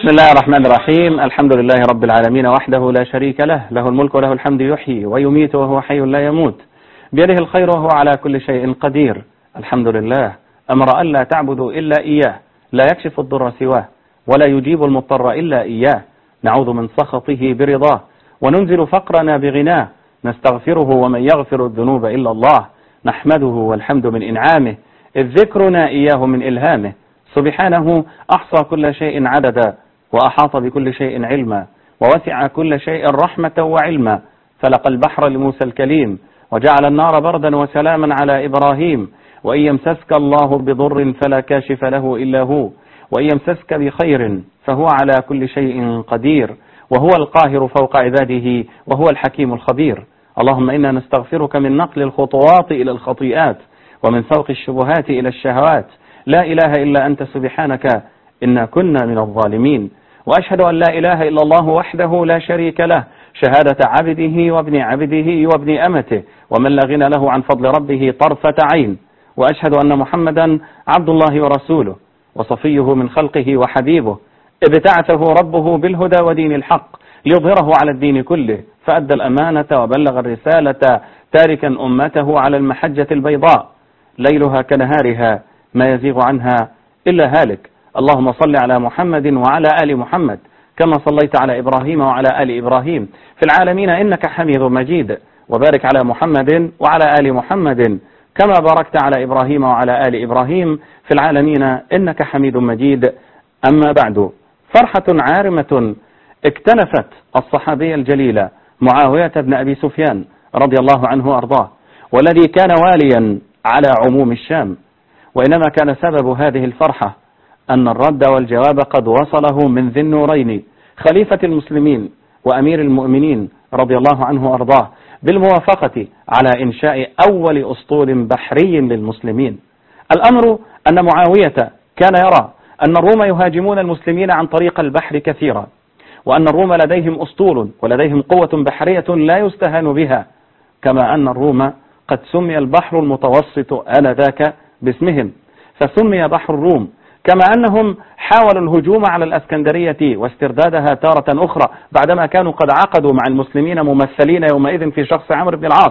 بسم الله الرحمن الرحيم. الحمد لله رب العالمين وحده لا شريك له، له الملك وله الحمد، يحيي ويميت وهو حي لا يموت، بيده الخير وهو على كل شيء قدير. الحمد لله أمر ألا تعبدوا إلا إياه، لا يكشف الضر سواه ولا يجيب المضطر إلا إياه. نعوذ من سخطه برضاه وننزل فقرنا بغناه، نستغفره ومن يغفر الذنوب إلا الله، نحمده والحمد من إنعامه، إذ ذكرنا إياه من إلهامه. سبحانه أحصى كل شيء عددا، وأحاط بكل شيء علما، ووسع كل شيء رحمة وعلما. فلق البحر لموسى الكليم، وجعل النار بردا وسلاما على إبراهيم. وإن يمسسك الله بضر فلا كاشف له إلا هو، وإن يمسسك بخير فهو على كل شيء قدير، وهو القاهر فوق عباده، وهو الحكيم الخبير. اللهم إنا نستغفرك من نقل الخطوات إلى الخطيئات، ومن سوق الشبهات إلى الشهوات. لا إله إلا أنت سبحانك إنا كنا من الظالمين. وأشهد أن لا إله إلا الله وحده لا شريك له، شهادة عبده وابن عبده وابن أمته، ومن لا غنى له عن فضل ربه طرفة عين. وأشهد أن محمدا عبد الله ورسوله، وصفيه من خلقه وحبيبه، ابتعثه ربه بالهدى ودين الحق ليظهره على الدين كله، فأدى الأمانة وبلغ الرسالة، تاركا أمته على المحجة البيضاء ليلها كنهارها، ما يزيغ عنها إلا هالك. اللهم صل على محمد وعلى آل محمد كما صليت على إبراهيم وعلى آل إبراهيم في العالمين إنك حميد مجيد، وبارك على محمد وعلى آل محمد كما باركت على إبراهيم وعلى آل إبراهيم في العالمين إنك حميد مجيد. أما بعد، فرحة عارمة اكتنفت الصحابي الجليل معاوية بن أبي سفيان رضي الله عنه وأرضاه، والذي كان واليا على عموم الشام. وإنما كان سبب هذه الفرحة أن الرد والجواب قد وصله من ذي النورين خليفة المسلمين وأمير المؤمنين رضي الله عنه وأرضاه بالموافقة على إنشاء أول أسطول بحري للمسلمين. الأمر أن معاوية كان يرى أن الروم يهاجمون المسلمين عن طريق البحر كثيرا، وأن الروم لديهم أسطول ولديهم قوة بحرية لا يستهان بها، كما أن الروم قد سمي البحر المتوسط آنذاك باسمهم فسمي بحر الروم، كما أنهم حاولوا الهجوم على الأسكندرية واستردادها تارة أخرى بعدما كانوا قد عقدوا مع المسلمين ممثلين يومئذ في شخص عمرو بن العاص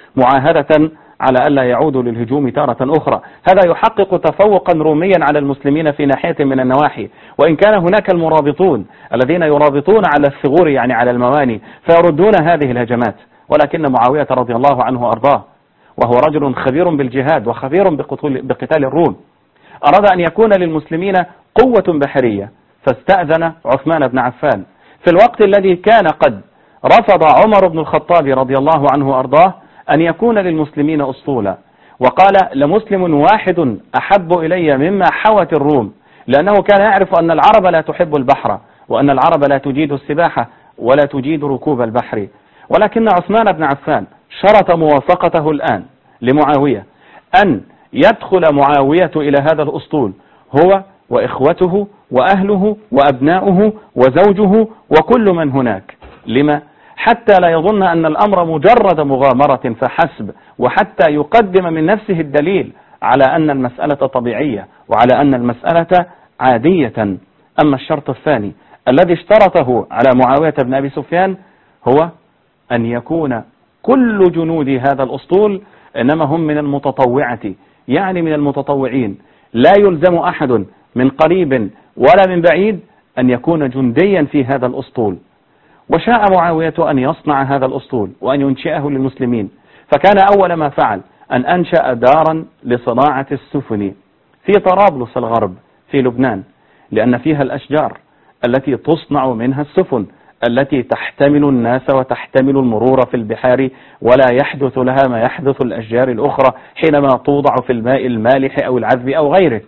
معاهدة على ألا يعودوا للهجوم تارة أخرى. هذا يحقق تفوقا روميا على المسلمين في ناحية من النواحي، وإن كان هناك المرابطون الذين يرابطون على الثغور يعني على المواني فيردون هذه الهجمات، ولكن معاوية رضي الله عنه وأرضاه وهو رجل خبير بالجهاد وخبير بقتال الروم أراد أن يكون للمسلمين قوة بحرية، فاستأذن عثمان بن عفان في الوقت الذي كان قد رفض عمر بن الخطاب رضي الله عنه وأرضاه أن يكون للمسلمين أسطولا، وقال لمسلم واحد أحب إلي مما حوت الروم، لأنه كان يعرف أن العرب لا تحب البحر، وأن العرب لا تجيد السباحة ولا تجيد ركوب البحر. ولكن عثمان بن عفان شرط موافقته الآن لمعاوية أن يدخل معاوية إلى هذا الأسطول هو وإخوته وأهله وأبناؤه وزوجه وكل من هناك. لما؟ حتى لا يظن أن الأمر مجرد مغامرة فحسب، وحتى يقدم من نفسه الدليل على أن المسألة طبيعية وعلى أن المسألة عادية. أما الشرط الثاني الذي اشترطه على معاوية بن أبي سفيان هو أن يكون كل جنود هذا الأسطول إنما هم من المتطوعة، يعني من المتطوعين، لا يلزم أحد من قريب ولا من بعيد أن يكون جنديا في هذا الأسطول. وشاء معاوية أن يصنع هذا الأسطول وأن ينشئه للمسلمين، فكان أول ما فعل أن أنشأ دارا لصناعة السفن في طرابلس الغرب في لبنان، لأن فيها الأشجار التي تصنع منها السفن التي تحتمل الناس وتحتمل المرور في البحار، ولا يحدث لها ما يحدث الأشجار الأخرى حينما توضع في الماء المالح أو العذب أو غيره.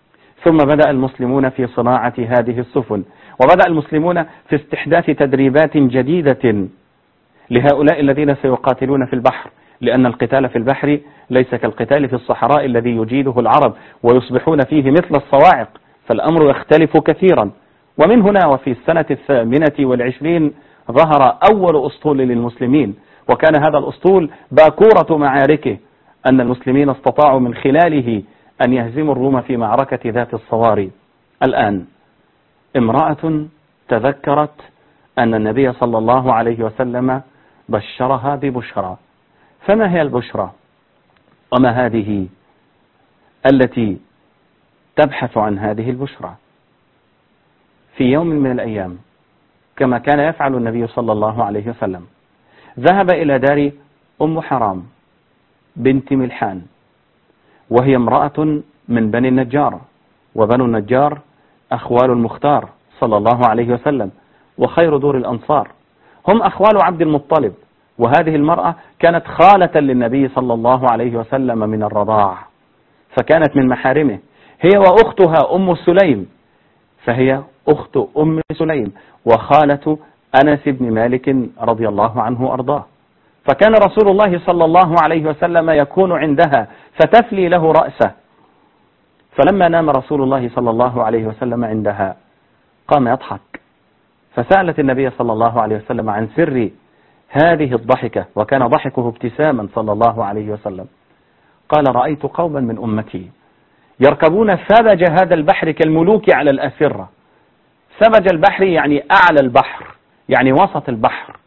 ثم بدأ المسلمون في صناعة هذه السفن، وبدأ المسلمون في استحداث تدريبات جديدة لهؤلاء الذين سيقاتلون في البحر، لأن القتال في البحر ليس كالقتال في الصحراء الذي يجيده العرب ويصبحون فيه مثل الصواعق، فالأمر يختلف كثيرا. ومن هنا وفي السنة 28 ظهر أول أسطول للمسلمين، وكان هذا الأسطول باكورة معاركه، أن المسلمين استطاعوا من خلاله أن يهزموا الروم في معركة ذات الصواري. الآن امرأة تذكرت أن النبي صلى الله عليه وسلم بشرها ببشرى. فما هي البشرى؟ وما هذه التي تبحث عن هذه البشرى؟ في يوم من الأيام كما كان يفعل النبي صلى الله عليه وسلم ذهب إلى دار أم حرام بنت ملحان، وهي امرأة من بني النجار، وبنو النجار أخوال المختار صلى الله عليه وسلم وخير دور الأنصار، هم أخوال عبد المطلب. وهذه المرأة كانت خالة للنبي صلى الله عليه وسلم من الرضاع، فكانت من محارمه، هي وأختها أم سليم، فهي أخت أم سليم وخالة أنس بن مالك رضي الله عنه وأرضاه. فكان رسول الله صلى الله عليه وسلم يكون عندها فتفلي له رأسه. فلما نام رسول الله صلى الله عليه وسلم عندها قام يضحك، فسألت النبي صلى الله عليه وسلم عن سر هذه الضحكة، وكان ضحكه ابتساما صلى الله عليه وسلم. قال: رأيت قوما من أمتي يركبون سبج هذا البحر كالملوك على الأسرة. سبج البحر يعني أعلى البحر، يعني وسط البحر،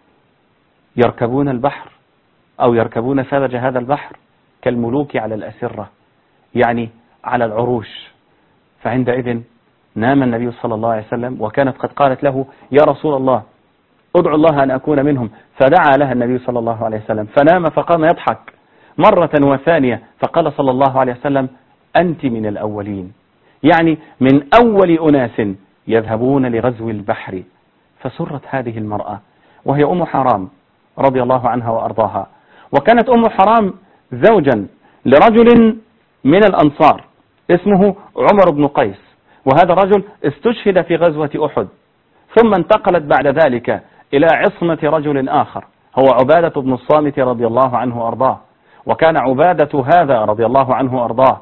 يركبون البحر أو يركبون سبج هذا البحر كالملوك على الأسرة، يعني على العروش. فعندئذ نام النبي صلى الله عليه وسلم، وكانت قد قالت له: يا رسول الله ادعو الله أن أكون منهم، فدعا لها النبي صلى الله عليه وسلم فنام، فقام يضحك مرة وثانية، فقال صلى الله عليه وسلم: أنت من الأولين، يعني من أول أناس يذهبون لغزو البحر. فسرت هذه المرأة، وهي أم حرام رضي الله عنها وأرضاها. وكانت أم حرام زوجا لرجل من الأنصار اسمه عمر بن قيس، وهذا الرجل استشهد في غزوة أحد، ثم انتقلت بعد ذلك إلى عصمة رجل آخر هو عبادة بن الصامت رضي الله عنه وأرضاه. وكان عبادة هذا رضي الله عنه وأرضاه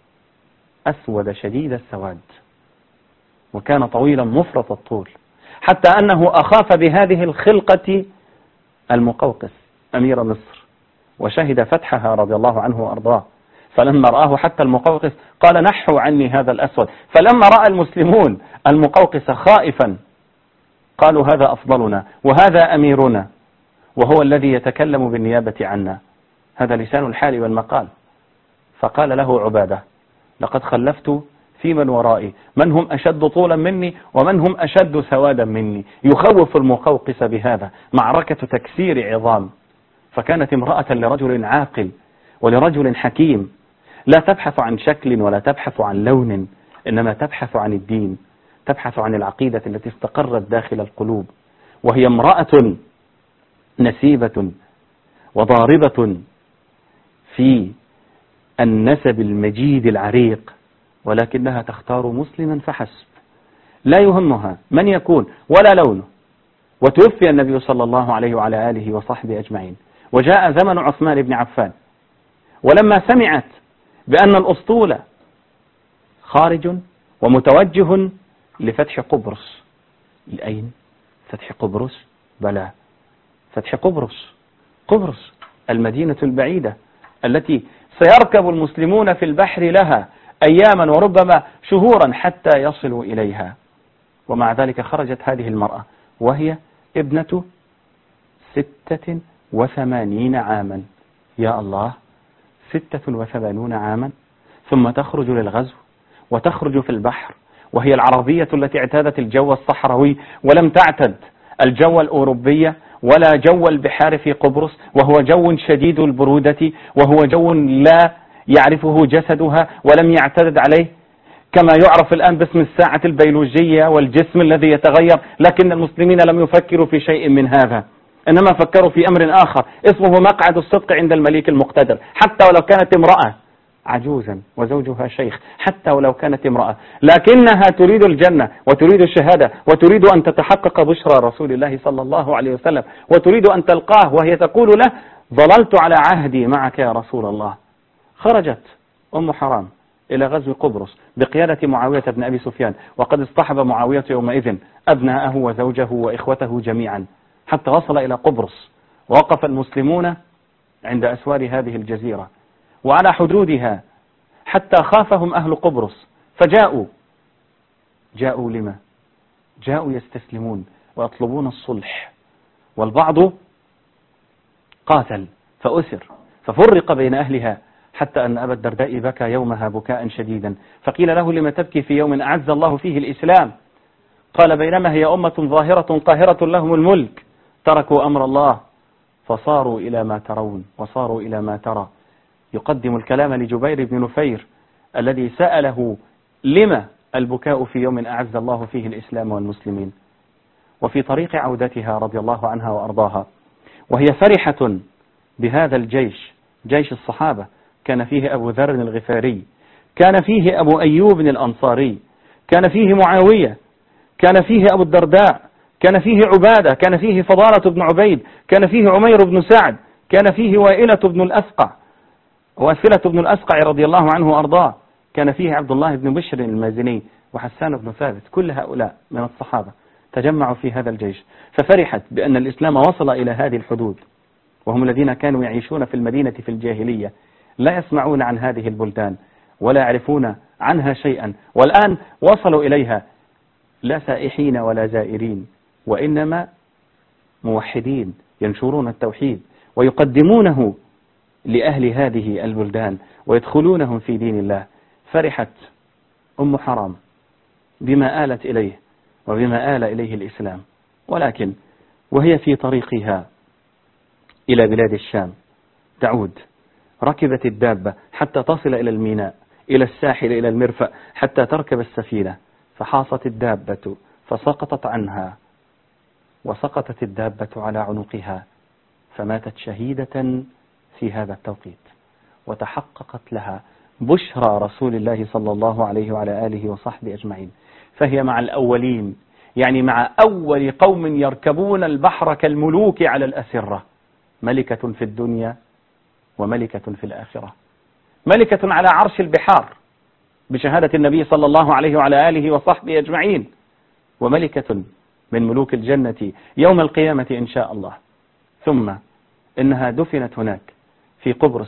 أسود شديد السواد، وكان طويلا مفرط الطول، حتى أنه أخاف بهذه الخلقة المقوقس أمير مصر، وشهد فتحها رضي الله عنه وأرضاه. فلما رآه حتى المقوقس قال: نحوا عني هذا الأسود. فلما رأى المسلمون المقوقس خائفا قالوا: هذا أفضلنا وهذا أميرنا، وهو الذي يتكلم بالنيابة عنا، هذا لسان الحال والمقال. فقال له عبادة: لقد خلفت في من ورائي من هم أشد طولا مني ومن هم أشد سوادا مني. يخوف المقوقس بهذا، معركة تكسير عظام. فكانت امرأة لرجل عاقل ولرجل حكيم، لا تبحث عن شكل ولا تبحث عن لون، إنما تبحث عن الدين، تبحث عن العقيدة التي استقرت داخل القلوب. وهي امرأة نسيبة وضاربة في النسب المجيد العريق، ولكنها تختار مسلما فحسب، لا يهمها من يكون ولا لونه. وتوفي النبي صلى الله عليه وعلى آله وصحبه أجمعين، وجاء زمن عثمان بن عفان، ولما سمعت بأن الأسطول خارج ومتوجه لفتح قبرص. لأين؟ فتح قبرص؟ بلى، فتح قبرص، قبرص المدينة البعيدة التي سيركب المسلمون في البحر لها أياما وربما شهورا حتى يصلوا إليها. ومع ذلك خرجت هذه المرأة وهي ابنة 86 عاما. يا الله، 86 عاما، ثم تخرج للغزو وتخرج في البحر، وهي العربية التي اعتادت الجو الصحراوي ولم تعتد الجو الأوروبي ولا جو البحار في قبرص، وهو جو شديد البرودة، وهو جو لا يعرفه جسدها ولم يعتد عليه، كما يعرف الآن باسم الساعة البيولوجية والجسم الذي يتغير. لكن المسلمين لم يفكروا في شيء من هذا، إنما فكروا في أمر آخر اسمه مقعد الصدق عند المليك المقتدر. حتى ولو كانت امرأة عجوزا وزوجها شيخ، حتى ولو كانت امرأة، لكنها تريد الجنة وتريد الشهادة وتريد أن تتحقق بشرى رسول الله صلى الله عليه وسلم، وتريد أن تلقاه وهي تقول له: ظللت على عهدي معك يا رسول الله. خرجت أم حرام إلى غزو قبرص بقيادة معاوية بن أبي سفيان، وقد اصطحب معاوية يومئذ أبناءه وزوجه وإخوته جميعا حتى وصل إلى قبرص. ووقف المسلمون عند أسوار هذه الجزيرة وعلى حدودها حتى خافهم أهل قبرص، فجاءوا لما؟ جاءوا يستسلمون ويطلبون الصلح، والبعض قاتل فأسر ففرق بين أهلها، حتى أن أبا الدرداء بكى يومها بكاء شديدا، فقيل له: لم تبكي في يوم أعز الله فيه الإسلام؟ قال: بينما هي أمة ظاهرة قاهرة لهم الملك تركوا أمر الله فصاروا إلى ما ترون وصاروا إلى ما ترى. يقدم الكلام لجبير بن نفير الذي سأله: لما البكاء في يوم أعز الله فيه الإسلام والمسلمين؟ وفي طريق عودتها رضي الله عنها وأرضاها وهي فرحة بهذا الجيش، جيش الصحابة، كان فيه أبو ذر الغفاري، كان فيه أبو أيوب الأنصاري، كان فيه معاوية، كان فيه أبو الدرداء، كان فيه عبادة، كان فيه فضالة بن عبيد، كان فيه عمير بن سعد، كان فيه وائلة بن الأسقع وأسلة بن الأسقع رضي الله عنه وأرضاه، كان فيه عبد الله بن بشر المازني وحسان بن ثابت. كل هؤلاء من الصحابة تجمعوا في هذا الجيش، ففرحت بأن الإسلام وصل إلى هذه الحدود، وهم الذين كانوا يعيشون في المدينة في الجاهلية لا يسمعون عن هذه البلدان ولا يعرفون عنها شيئا، والآن وصلوا إليها لا سائحين ولا زائرين، وإنما موحدين ينشرون التوحيد ويقدمونه لأهل هذه البلدان ويدخلونهم في دين الله. فرحت أم حرام بما آلت إليه وبما آل إليه الإسلام، ولكن وهي في طريقها إلى بلاد الشام تعود، ركبت الدابة حتى تصل إلى الميناء، إلى الساحل، إلى المرفأ، حتى تركب السفينة، فحاصت الدابة فسقطت عنها، وسقطت الدابة على عنقها، فماتت شهيدة في هذا التوقيت، وتحققت لها بشرى رسول الله صلى الله عليه وعلى آله وصحبه أجمعين، فهي مع الأولين، يعني مع أول قوم يركبون البحر كالملوك على الأسرة، ملكة في الدنيا وملكة في الآخرة، ملكة على عرش البحار بشهادة النبي صلى الله عليه وعلى آله وصحبه أجمعين، وملكة من ملوك الجنة يوم القيامة إن شاء الله. ثم إنها دفنت هناك في قبرص،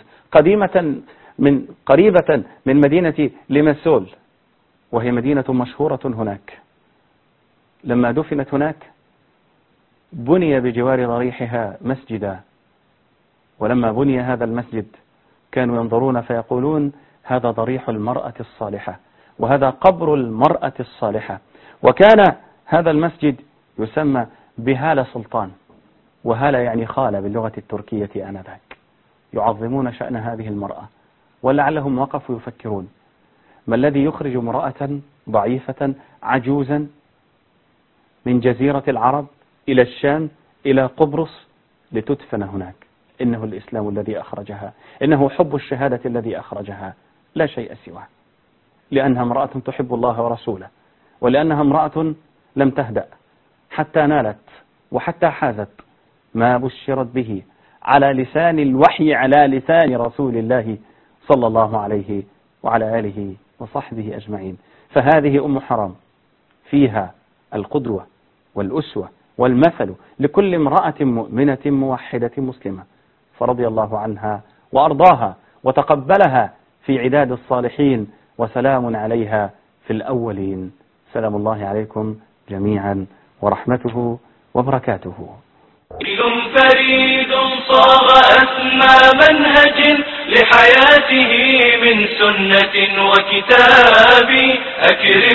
قريبة من مدينة ليماسول، وهي مدينة مشهورة هناك. لما دفنت هناك بني بجوار ضريحها مسجدا، ولما بني هذا المسجد كانوا ينظرون فيقولون: هذا ضريح المرأة الصالحة، وهذا قبر المرأة الصالحة. وكان هذا المسجد يسمى بهالة سلطان، وهالة يعني خالة باللغة التركية آنذاك، يعظمون شأن هذه المرأة. ولعلهم وقفوا يفكرون: ما الذي يخرج امرأة ضعيفة عجوزا من جزيرة العرب إلى الشام إلى قبرص لتدفن هناك؟ إنه الإسلام الذي أخرجها، إنه حب الشهادة الذي أخرجها، لا شيء سواه، لأنها امرأة تحب الله ورسوله، ولأنها امرأة لم تهدأ حتى نالت وحتى حازت ما بشرت به على لسان الوحي، على لسان رسول الله صلى الله عليه وعلى آله وصحبه أجمعين. فهذه أم حرام فيها القدوة والأسوة والمثل لكل امرأة مؤمنة موحدة مسلمة، فرضي الله عنها وأرضاها وتقبلها في عداد الصالحين، وسلام عليها في الأولين. سلام الله عليكم جميعا ورحمته وبركاته. فريد صاغ أسمى منهج لحياته من سنة وكتاب.